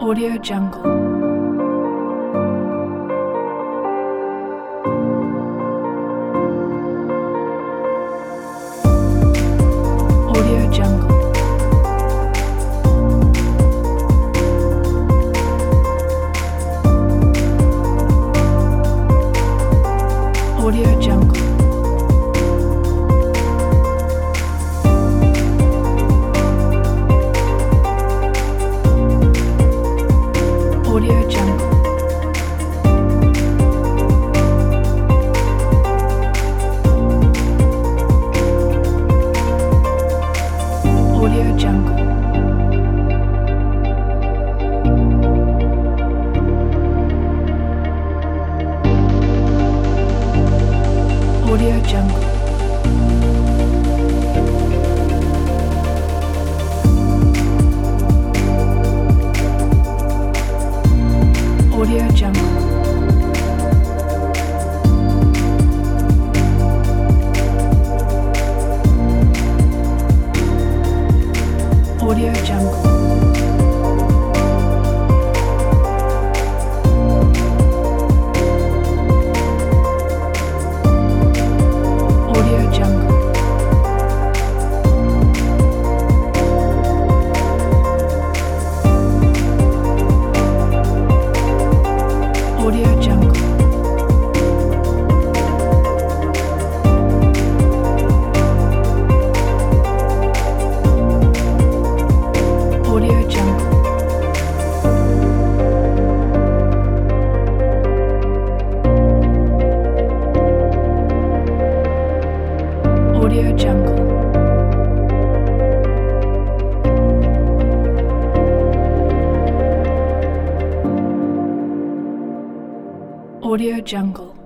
Audio Jungle. Audio Jungle. Audio Jungle. Audio Jungle. Audio Jungle. Audio Jungle. Audio Jungle. Audio Jungle. Audio Jungle. Audio Jungle. Audio Jungle. Audio Jungle. Audio Jungle.